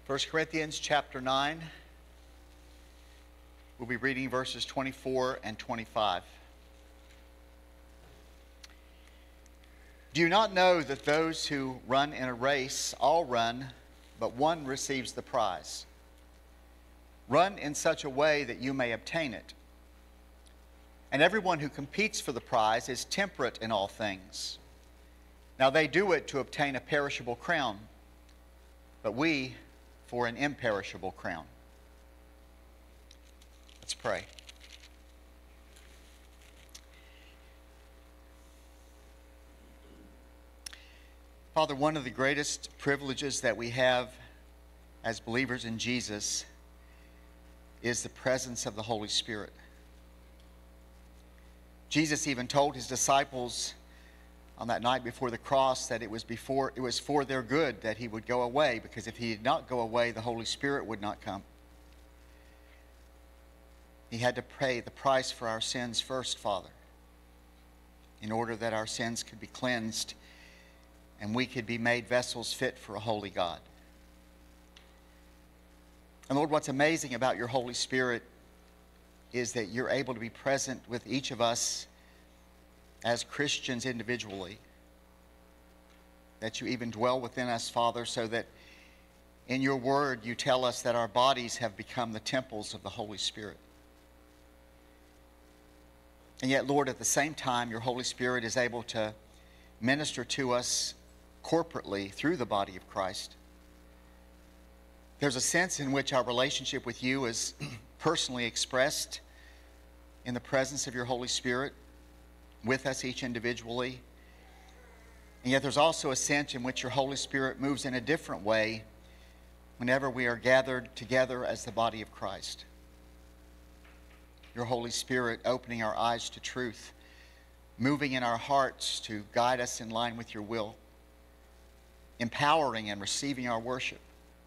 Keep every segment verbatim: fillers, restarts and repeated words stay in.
First Corinthians chapter nine. We'll be reading verses twenty-four and twenty-five. Do you not know that those who run in a race all run, but one receives the prize? Run in such a way that you may obtain it. And everyone who competes for the prize is temperate in all things. Now they do it to obtain a perishable crown, but we for an imperishable crown. Let's pray. Father, one of the greatest privileges that we have as believers in Jesus is the presence of the Holy Spirit. Jesus even told his disciples on that night before the cross that it was before it was for their good that he would go away, because if he did not go away, the Holy Spirit would not come. He had to pay the price for our sins first, Father, in order that our sins could be cleansed and we could be made vessels fit for a holy God. And Lord, what's amazing about your Holy Spirit is that you're able to be present with each of us as Christians individually, that you even dwell within us, Father, so that in your word you tell us that our bodies have become the temples of the Holy Spirit. And yet, Lord, at the same time, your Holy Spirit is able to minister to us corporately through the body of Christ. There's a sense in which our relationship with you is personally expressed in the presence of your Holy Spirit with us each individually. And yet there's also a sense in which your Holy Spirit moves in a different way whenever we are gathered together as the body of Christ. Your Holy Spirit opening our eyes to truth, moving in our hearts to guide us in line with your will, empowering and receiving our worship.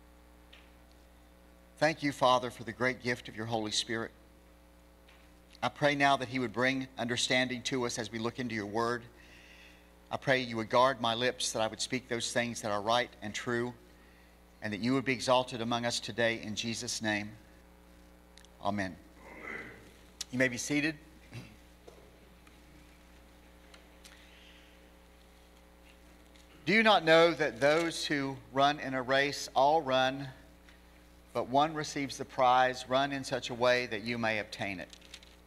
Thank you, Father, for the great gift of your Holy Spirit. I pray now that he would bring understanding to us as we look into your word. I pray you would guard my lips, that I would speak those things that are right and true, and that you would be exalted among us today in Jesus' name. Amen. Amen. You may be seated. Do you not know that those who run in a race all run, but one receives the prize? Run in such a way that you may obtain it.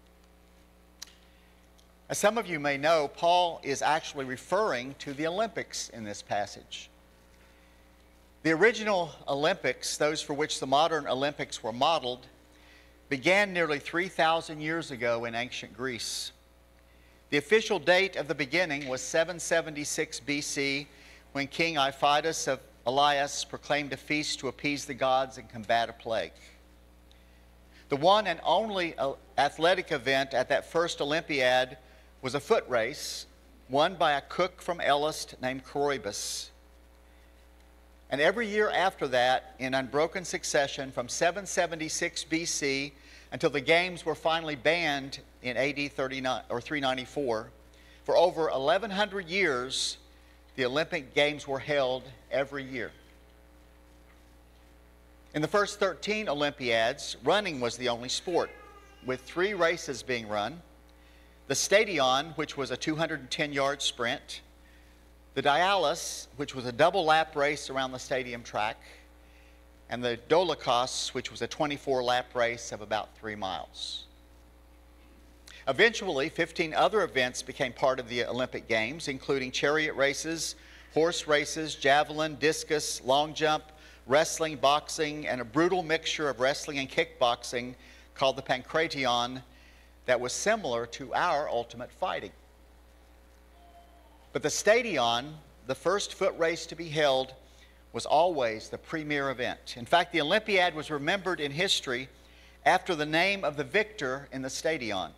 As some of you may know, Paul is actually referring to the Olympics in this passage. The original Olympics, those for which the modern Olympics were modeled, began nearly three thousand years ago in ancient Greece. The official date of the beginning was seven seventy-six B C, when King Iphitus of Elias proclaimed a feast to appease the gods and combat a plague. The one and only athletic event at that first Olympiad was a foot race won by a cook from Elis named Coroebus. And every year after that, in unbroken succession from seven seventy-six B C until the games were finally banned in A D thirty-nine or three ninety-four, for over eleven hundred years, the Olympic Games were held every year. In the first thirteen Olympiads, running was the only sport, with three races being run: the Stadion, which was a two hundred ten yard sprint; the Dialis, which was a double lap race around the stadium track; and the Dolichos, which was a twenty-four lap race of about three miles. Eventually, fifteen other events became part of the Olympic Games, including chariot races, horse races, javelin, discus, long jump, wrestling, boxing, and a brutal mixture of wrestling and kickboxing called the Pankration, that was similar to our ultimate fighting. But the Stadion, the first foot race to be held, was always the premier event. In fact, the Olympiad was remembered in history after the name of the victor in the Stadion.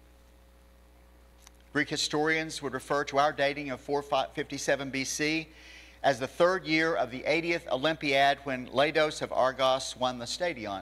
Greek historians would refer to our dating of four fifty-seven B C as the third year of the eightieth Olympiad, when Lados of Argos won the Stadion.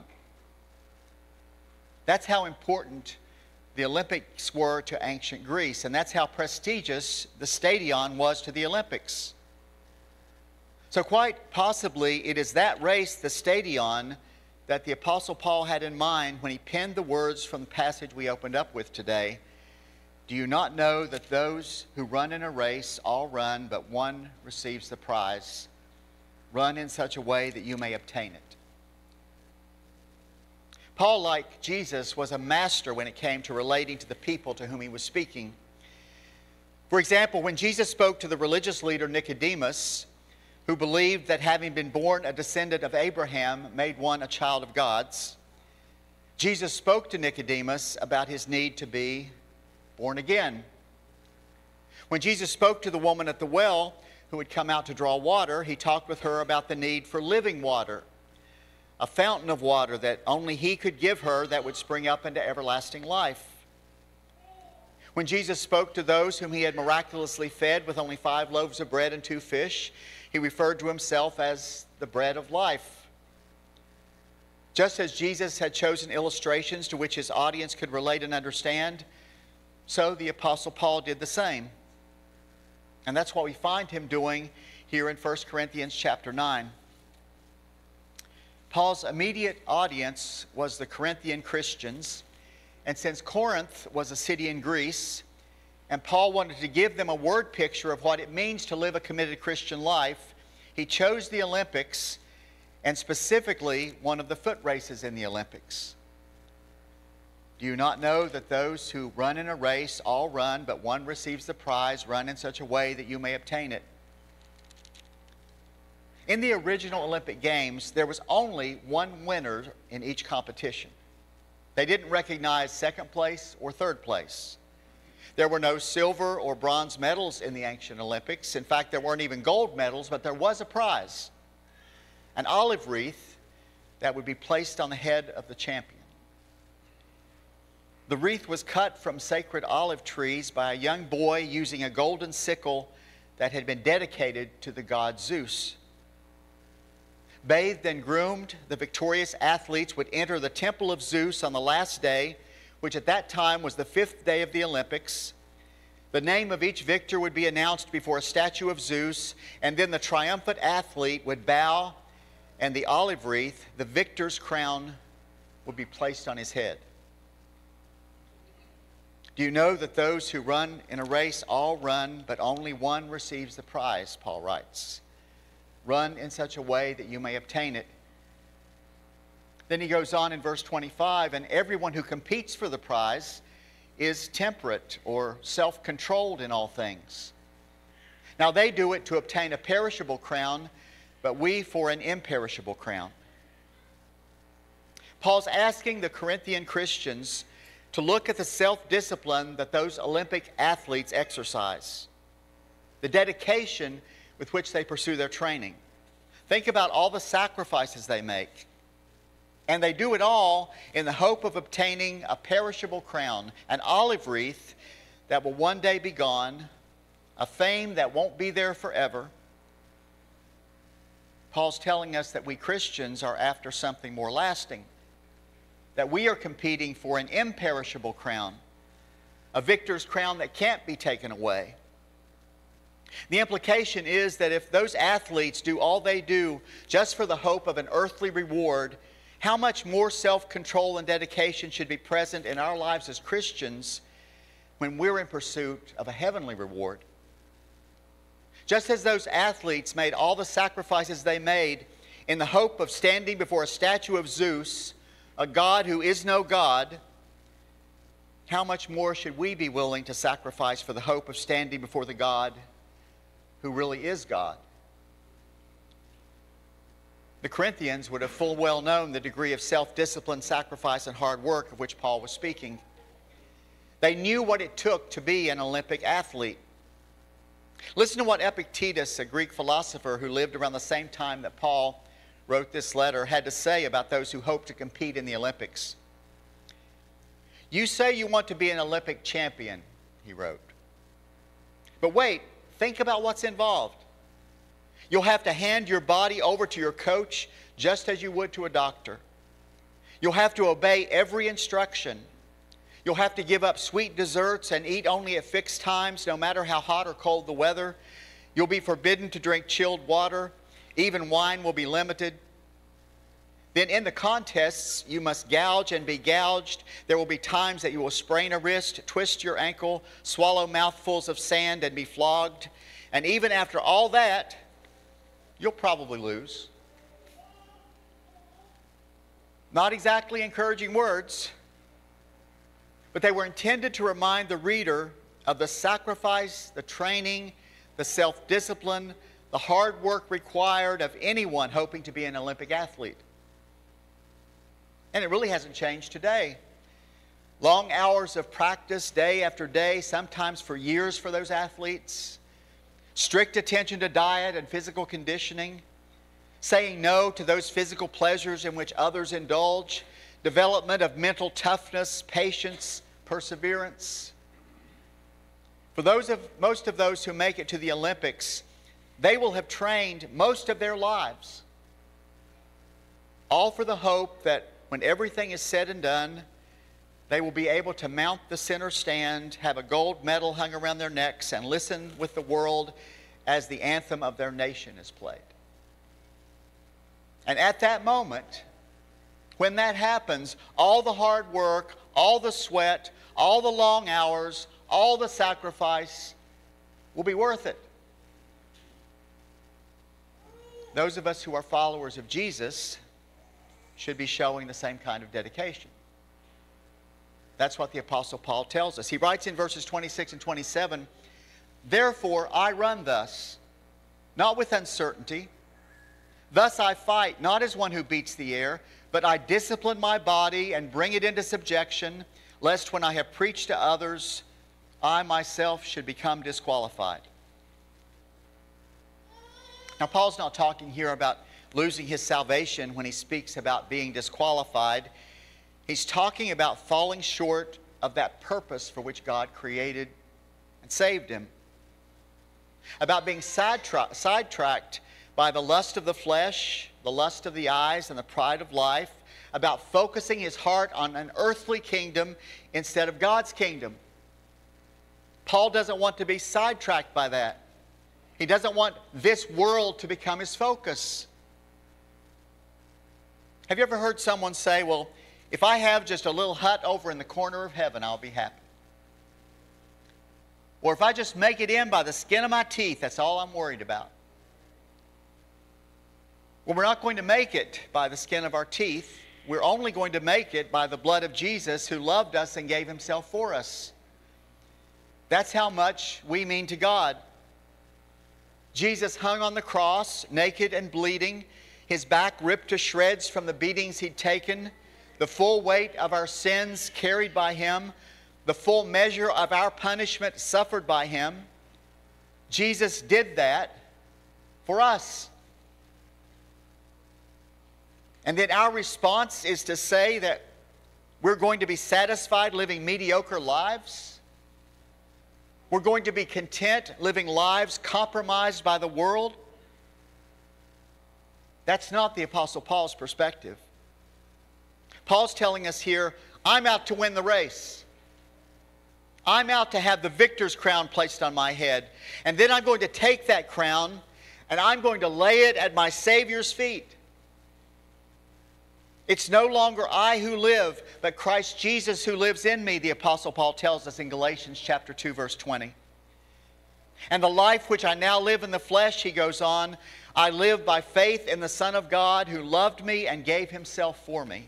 That's how important the Olympics were to ancient Greece, and that's how prestigious the Stadion was to the Olympics. So quite possibly it is that race, the stadion, that the Apostle Paul had in mind when he penned the words from the passage we opened up with today. Do you not know that those who run in a race all run, but one receives the prize? Run in such a way that you may obtain it. Paul, like Jesus, was a master when it came to relating to the people to whom he was speaking. For example, when Jesus spoke to the religious leader Nicodemus, who believed that having been born a descendant of Abraham made one a child of God's, Jesus spoke to Nicodemus about his need to be born again. When Jesus spoke to the woman at the well who had come out to draw water, he talked with her about the need for living water, a fountain of water that only he could give her that would spring up into everlasting life. When Jesus spoke to those whom he had miraculously fed with only five loaves of bread and two fish, he referred to himself as the bread of life. Just as Jesus had chosen illustrations to which his audience could relate and understand, so the Apostle Paul did the same. And that's what we find him doing here in First Corinthians chapter nine. Paul's immediate audience was the Corinthian Christians, and since Corinth was a city in Greece, and Paul wanted to give them a word picture of what it means to live a committed Christian life, he chose the Olympics, and specifically one of the foot races in the Olympics. Do you not know that those who run in a race all run, but one receives the prize? Run in such a way that you may obtain it. In the original Olympic Games, there was only one winner in each competition. They didn't recognize second place or third place. There were no silver or bronze medals in the ancient Olympics. In fact, there weren't even gold medals, but there was a prize, an olive wreath that would be placed on the head of the champion. The wreath was cut from sacred olive trees by a young boy using a golden sickle that had been dedicated to the god Zeus. Bathed and groomed, the victorious athletes would enter the temple of Zeus on the last day, which at that time was the fifth day of the Olympics. The name of each victor would be announced before a statue of Zeus, and then the triumphant athlete would bow, and the olive wreath, the victor's crown, would be placed on his head. Do you know that those who run in a race all run, but only one receives the prize, Paul writes. Run in such a way that you may obtain it. Then he goes on in verse twenty-five, and everyone who competes for the prize is temperate or self-controlled in all things. Now they do it to obtain a perishable crown, but we for an imperishable crown. Paul's asking the Corinthian Christians to look at the self-discipline that those Olympic athletes exercise, the dedication with which they pursue their training. Think about all the sacrifices they make. And they do it all in the hope of obtaining a perishable crown, an olive wreath that will one day be gone, a fame that won't be there forever. Paul's telling us that we Christians are after something more lasting, that we are competing for an imperishable crown, a victor's crown that can't be taken away. The implication is that if those athletes do all they do just for the hope of an earthly reward, how much more self-control and dedication should be present in our lives as Christians when we're in pursuit of a heavenly reward? Just as those athletes made all the sacrifices they made in the hope of standing before a statue of Zeus, a God who is no God, how much more should we be willing to sacrifice for the hope of standing before the God who really is God? The Corinthians would have full well known the degree of self-discipline, sacrifice, and hard work of which Paul was speaking. They knew what it took to be an Olympic athlete. Listen to what Epictetus, a Greek philosopher who lived around the same time that Paul wrote this letter, had to say about those who hope to compete in the Olympics. You say you want to be an Olympic champion, he wrote. But wait, think about what's involved. You'll have to hand your body over to your coach just as you would to a doctor. You'll have to obey every instruction. You'll have to give up sweet desserts and eat only at fixed times, no matter how hot or cold the weather. You'll be forbidden to drink chilled water, Even wine will be limited. Then in the contests, you must gouge and be gouged. There will be times that you will sprain a wrist, twist your ankle, swallow mouthfuls of sand, and be flogged. And even after all that, you'll probably lose. Not exactly encouraging words, but they were intended to remind the reader of the sacrifice, the training, the self-discipline, the hard work required of anyone hoping to be an Olympic athlete. And it really hasn't changed today. Long hours of practice day after day, sometimes for years for those athletes. Strict attention to diet and physical conditioning. Saying no to those physical pleasures in which others indulge. Development of mental toughness, patience, perseverance. For those of, most of those who make it to the Olympics, they will have trained most of their lives. All for the hope that when everything is said and done, they will be able to mount the center stand, have a gold medal hung around their necks, and listen with the world as the anthem of their nation is played. And at that moment, when that happens, all the hard work, all the sweat, all the long hours, all the sacrifice will be worth it. Those of us who are followers of Jesus should be showing the same kind of dedication. That's what the Apostle Paul tells us. He writes in verses twenty-six and twenty-seven, "Therefore I run thus, not with uncertainty. Thus I fight, not as one who beats the air, but I discipline my body and bring it into subjection, lest when I have preached to others, I myself should become disqualified." Now, Paul's not talking here about losing his salvation when he speaks about being disqualified. He's talking about falling short of that purpose for which God created and saved him. About being sidetra- sidetracked by the lust of the flesh, the lust of the eyes, and the pride of life. About focusing his heart on an earthly kingdom instead of God's kingdom. Paul doesn't want to be sidetracked by that. He doesn't want this world to become his focus. Have you ever heard someone say, well, if I have just a little hut over in the corner of heaven, I'll be happy. Or if I just make it in by the skin of my teeth, that's all I'm worried about. Well, we're not going to make it by the skin of our teeth. We're only going to make it by the blood of Jesus, who loved us and gave himself for us. That's how much we mean to God. Jesus hung on the cross, naked and bleeding, his back ripped to shreds from the beatings he'd taken, the full weight of our sins carried by him, the full measure of our punishment suffered by him. Jesus did that for us. And then our response is to say that we're going to be satisfied living mediocre lives. We're going to be content living lives compromised by the world. That's not the Apostle Paul's perspective. Paul's telling us here, I'm out to win the race. I'm out to have the victor's crown placed on my head. And then I'm going to take that crown and I'm going to lay it at my Savior's feet. It's no longer I who live, but Christ Jesus who lives in me, the Apostle Paul tells us in Galatians chapter two, verse twenty. And the life which I now live in the flesh, he goes on, I live by faith in the Son of God who loved me and gave himself for me.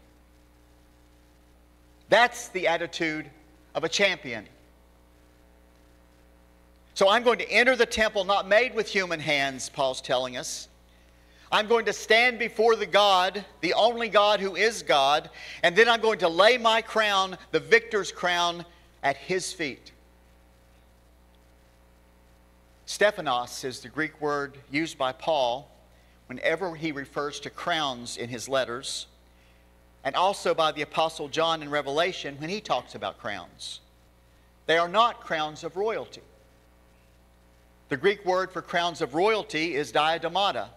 That's the attitude of a champion. So I'm going to enter the temple not made with human hands, Paul's telling us. I'm going to stand before the God, the only God who is God, and then I'm going to lay my crown, the victor's crown, at his feet. Stephanos is the Greek word used by Paul whenever he refers to crowns in his letters, and also by the Apostle John in Revelation when he talks about crowns. They are not crowns of royalty. The Greek word for crowns of royalty is diademata.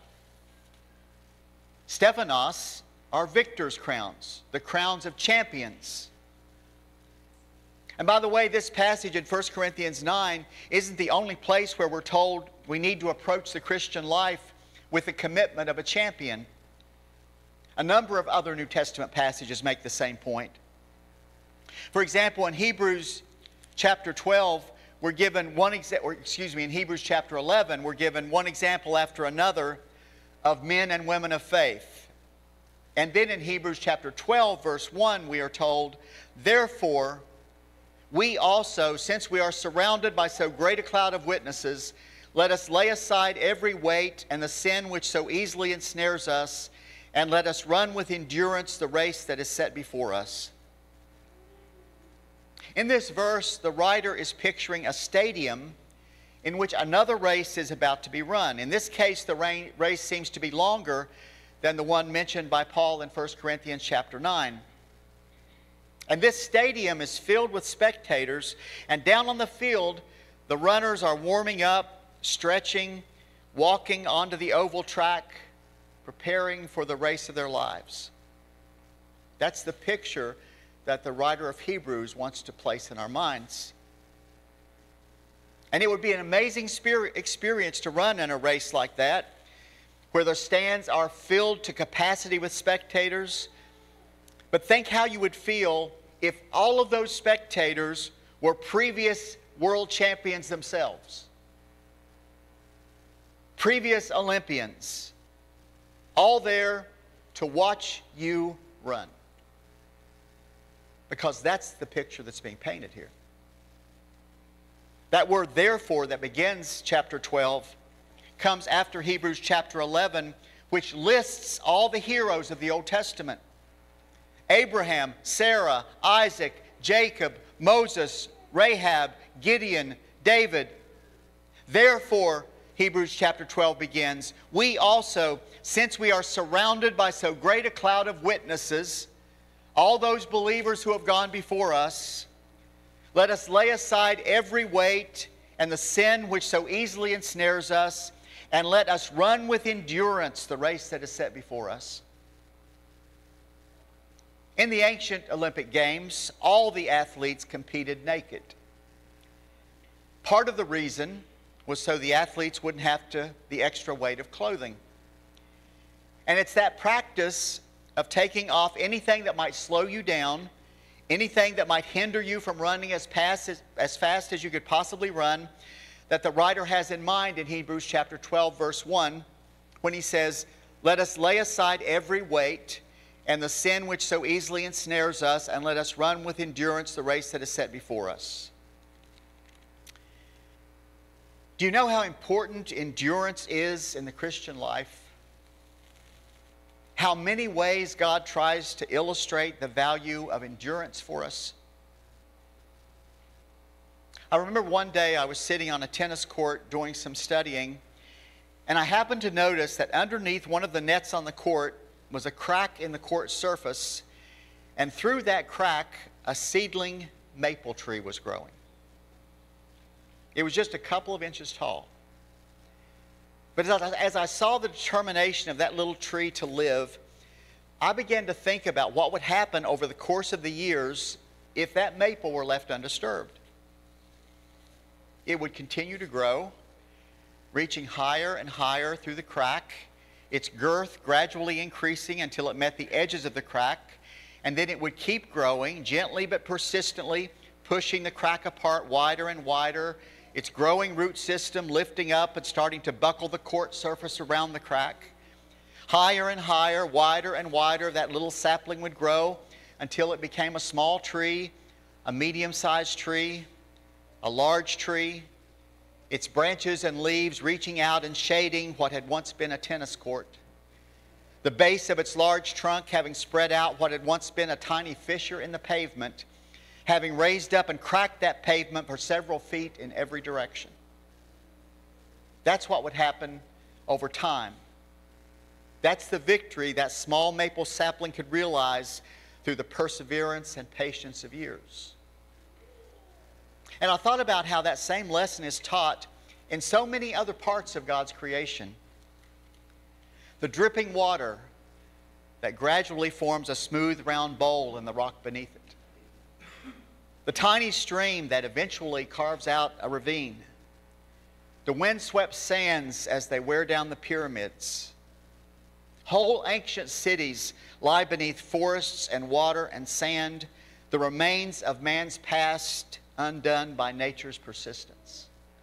Stephanos are victors' crowns, the crowns of champions. And by the way, this passage in First Corinthians nine isn't the only place where we're told we need to approach the Christian life with the commitment of a champion. A number of other New Testament passages make the same point. For example, in Hebrews chapter twelve, we're given one exa- or excuse me, in Hebrews chapter eleven, we're given one example after another of men and women of faith. And then in Hebrews chapter twelve, verse one, we are told, "Therefore, we also, since we are surrounded by so great a cloud of witnesses, let us lay aside every weight and the sin which so easily ensnares us, and let us run with endurance the race that is set before us." In this verse, the writer is picturing a stadium in which another race is about to be run. In this case, the race seems to be longer than the one mentioned by Paul in First Corinthians chapter nine. And this stadium is filled with spectators, and down on the field, the runners are warming up, stretching, walking onto the oval track, preparing for the race of their lives. That's the picture that the writer of Hebrews wants to place in our minds. And it would be an amazing experience to run in a race like that, where the stands are filled to capacity with spectators. But think how you would feel if all of those spectators were previous world champions themselves. Previous Olympians, all there to watch you run. Because that's the picture that's being painted here. That word "therefore" that begins chapter twelve comes after Hebrews chapter eleven, which lists all the heroes of the Old Testament. Abraham, Sarah, Isaac, Jacob, Moses, Rahab, Gideon, David. Therefore, Hebrews chapter twelve begins, we also, since we are surrounded by so great a cloud of witnesses, all those believers who have gone before us, let us lay aside every weight and the sin which so easily ensnares us, and let us run with endurance the race that is set before us. In the ancient Olympic Games, all the athletes competed naked. Part of the reason was so the athletes wouldn't have to the extra weight of clothing. And it's that practice of taking off anything that might slow you down, anything that might hinder you from running as fast as, as fast as you could possibly run, that the writer has in mind in Hebrews chapter twelve, verse one, when he says, "Let us lay aside every weight and the sin which so easily ensnares us, and let us run with endurance the race that is set before us." Do you know how important endurance is in the Christian life? How many ways God tries to illustrate the value of endurance for us? I remember one day I was sitting on a tennis court doing some studying, and I happened to notice that underneath one of the nets on the court was a crack in the court surface, and through that crack, a seedling maple tree was growing. It was just a couple of inches tall. But as I, as I saw the determination of that little tree to live, I began to think about what would happen over the course of the years if that maple were left undisturbed. It would continue to grow, reaching higher and higher through the crack, its girth gradually increasing until it met the edges of the crack, and then it would keep growing, gently but persistently, pushing the crack apart wider and wider, its growing root system lifting up and starting to buckle the court surface around the crack. Higher and higher, wider and wider, that little sapling would grow until it became a small tree, a medium-sized tree, a large tree, its branches and leaves reaching out and shading what had once been a tennis court. The base of its large trunk having spread out what had once been a tiny fissure in the pavement, having raised up and cracked that pavement for several feet in every direction. That's what would happen over time. That's the victory that small maple sapling could realize through the perseverance and patience of years. And I thought about how that same lesson is taught in so many other parts of God's creation. The dripping water that gradually forms a smooth round bowl in the rock beneath it. The tiny stream that eventually carves out a ravine. the windswept sands as they wear down the pyramids. Whole ancient cities lie beneath forests and water and sand, the remains of man's past undone by nature's persistence.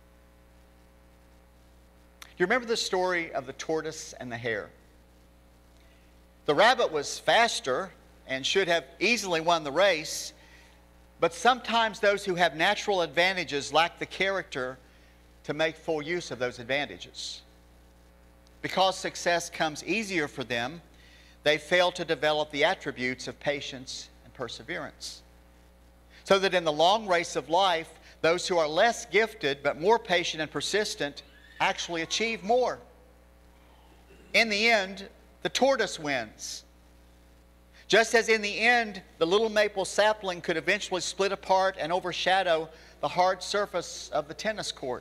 Do you remember the story of the tortoise and the hare? The rabbit was faster and should have easily won the race, but sometimes those who have natural advantages lack the character to make full use of those advantages. Because success comes easier for them, they fail to develop the attributes of patience and perseverance. So that in the long race of life, those who are less gifted but more patient and persistent actually achieve more. In the end, the tortoise wins. Just as in the end, the little maple sapling could eventually split apart and overshadow the hard surface of the tennis court.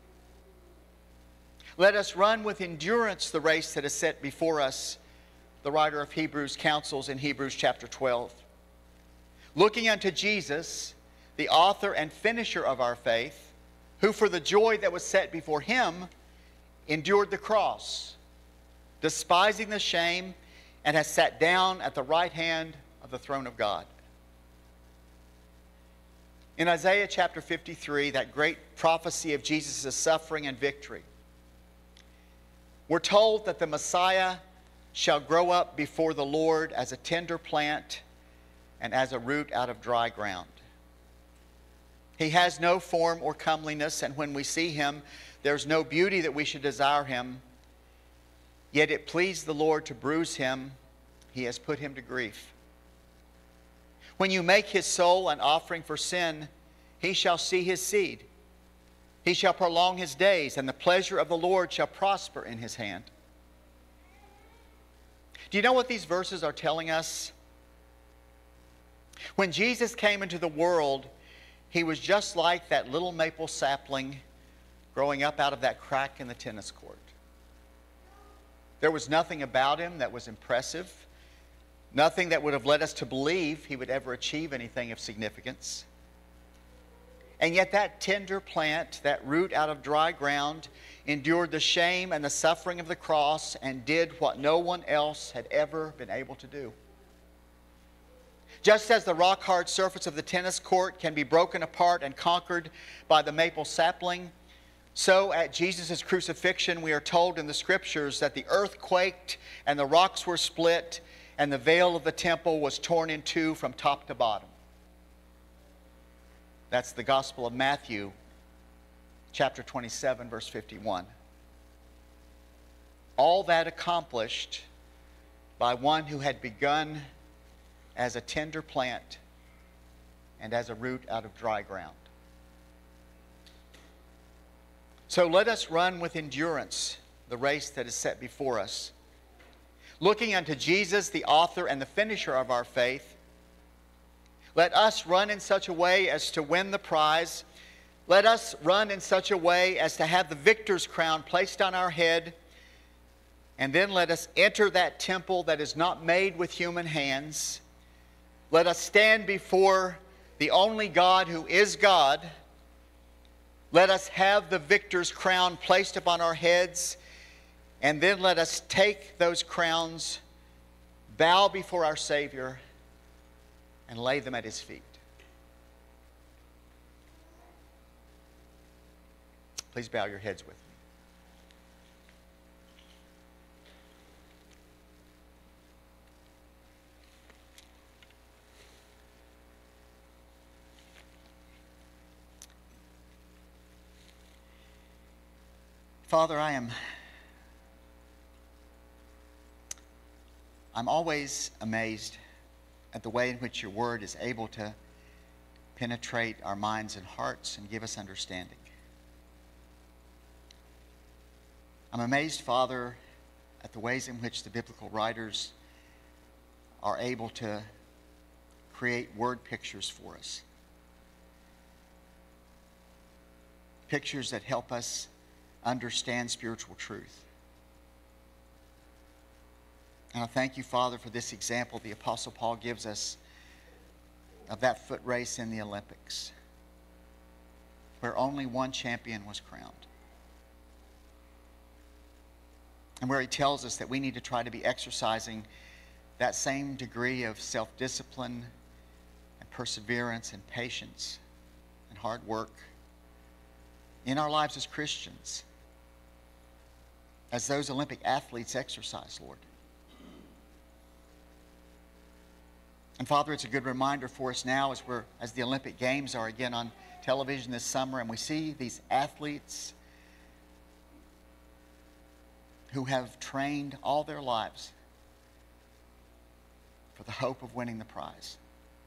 Let us run with endurance the race that is set before us, the writer of Hebrews counsels in Hebrews chapter twelve. Looking unto Jesus, the author and finisher of our faith, who for the joy that was set before him endured the cross, despising the shame, and has sat down at the right hand of the throne of God. In Isaiah chapter fifty-three, that great prophecy of Jesus' suffering and victory, we're told that the Messiah shall grow up before the Lord as a tender plant and as a root out of dry ground. He has no form or comeliness, and when we see him, there's no beauty that we should desire him. Yet it pleased the Lord to bruise him. He has put him to grief. When you make his soul an offering for sin, he shall see his seed. He shall prolong his days, and the pleasure of the Lord shall prosper in his hand. Do you know what these verses are telling us? When Jesus came into the world, he was just like that little maple sapling growing up out of that crack in the tennis court. There was nothing about him that was impressive, nothing that would have led us to believe he would ever achieve anything of significance. And yet that tender plant, that root out of dry ground, endured the shame and the suffering of the cross and did what no one else had ever been able to do. Just as the rock-hard surface of the tennis court can be broken apart and conquered by the maple sapling, so at Jesus' crucifixion we are told in the Scriptures that the earth quaked and the rocks were split and the veil of the temple was torn in two from top to bottom. That's the Gospel of Matthew, chapter twenty-seven, verse fifty-one. All that accomplished by one who had begun as a tender plant and as a root out of dry ground. So let us run with endurance the race that is set before us, looking unto Jesus, the author and the finisher of our faith. Let us run in such a way as to win the prize. Let us run in such a way as to have the victor's crown placed on our head. And then let us enter that temple that is not made with human hands. Let us stand before the only God who is God. Let us have the victor's crown placed upon our heads. And then let us take those crowns, bow before our Savior, and lay them at his feet. Please bow your heads with me. Father, I am I'm always amazed at the way in which your word is able to penetrate our minds and hearts and give us understanding. I'm amazed, Father, at the ways in which the biblical writers are able to create word pictures for us. Pictures that help us understand spiritual truth. And I thank you, Father, for this example the Apostle Paul gives us of that foot race in the Olympics, where only one champion was crowned. and where he tells us that we need to try to be exercising that same degree of self-discipline and perseverance and patience and hard work in our lives as Christians, as those Olympic athletes exercise, Lord. And Father, it's a good reminder for us now as we're as the Olympic Games are again on television this summer, and we see these athletes who have trained all their lives for the hope of winning the prize.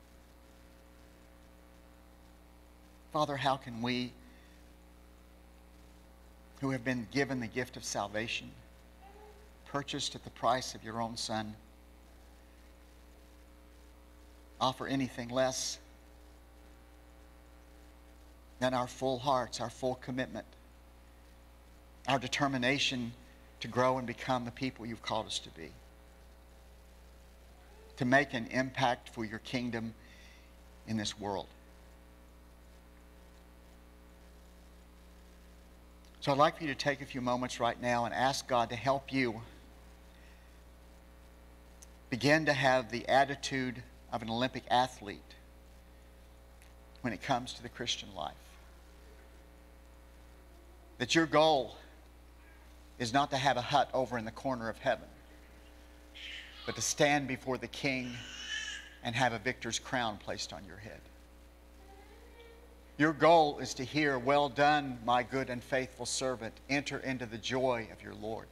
Father, how can we, who have been given the gift of salvation, purchased at the price of your own Son, offer anything less than our full hearts, our full commitment, our determination to grow and become the people you've called us to be, to make an impact for your kingdom in this world. So I'd like for you to take a few moments right now and ask God to help you begin to have the attitude of an Olympic athlete when it comes to the Christian life. That your goal is not to have a hut over in the corner of heaven, but to stand before the King and have a victor's crown placed on your head. Your goal is to hear, "Well done, my good and faithful servant. Enter into the joy of your Lord."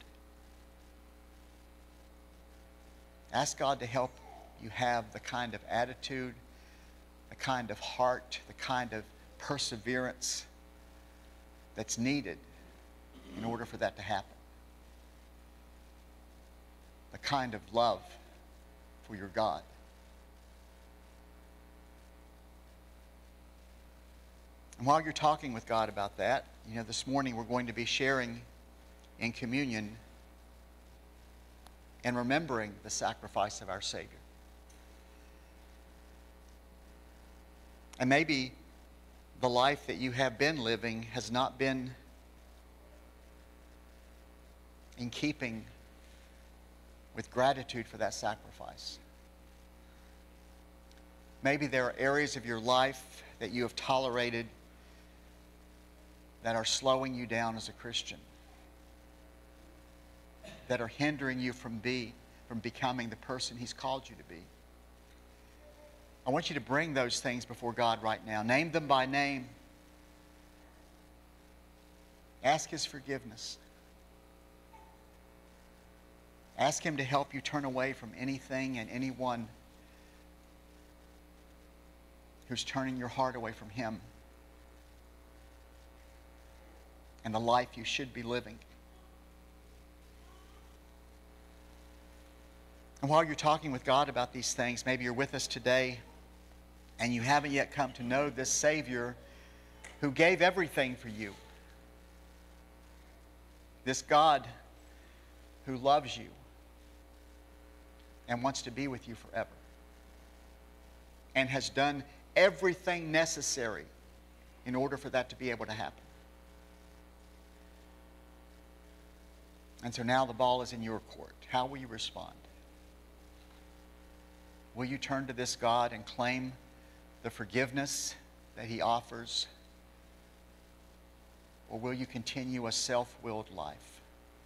Ask God to help you have the kind of attitude, the kind of heart, the kind of perseverance that's needed in order for that to happen. The kind of love for your God. And while you're talking with God about that, you know, this morning we're going to be sharing in communion and remembering the sacrifice of our Savior. And maybe the life that you have been living has not been in keeping with gratitude for that sacrifice. Maybe there are areas of your life that you have tolerated that are slowing you down as a Christian, that are hindering you from be, from becoming the person He's called you to be. I want you to bring those things before God right now. Name them by name. Ask His forgiveness. Ask Him to help you turn away from anything and anyone who's turning your heart away from Him and the life you should be living. And while you're talking with God about these things, maybe you're with us today and you haven't yet come to know this Savior who gave everything for you. This God who loves you and wants to be with you forever and has done everything necessary in order for that to be able to happen. And so now the ball is in your court. How will you respond? Will you turn to this God and claim the forgiveness that He offers? Or will you continue a self-willed life?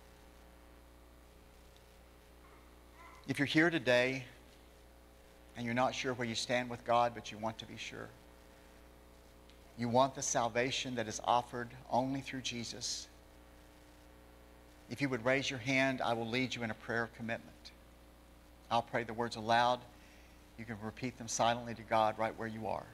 If you're here today and you're not sure where you stand with God, but you want to be sure, you want the salvation that is offered only through Jesus, if you would raise your hand, I will lead you in a prayer of commitment. I'll pray the words aloud. You can repeat them silently to God right where you are.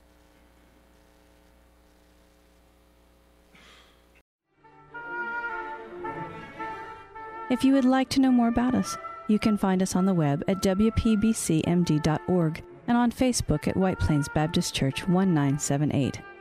If you would like to know more about us, you can find us on the web at w p b c m d dot org and on Facebook at White Plains Baptist Church one nine seven eight.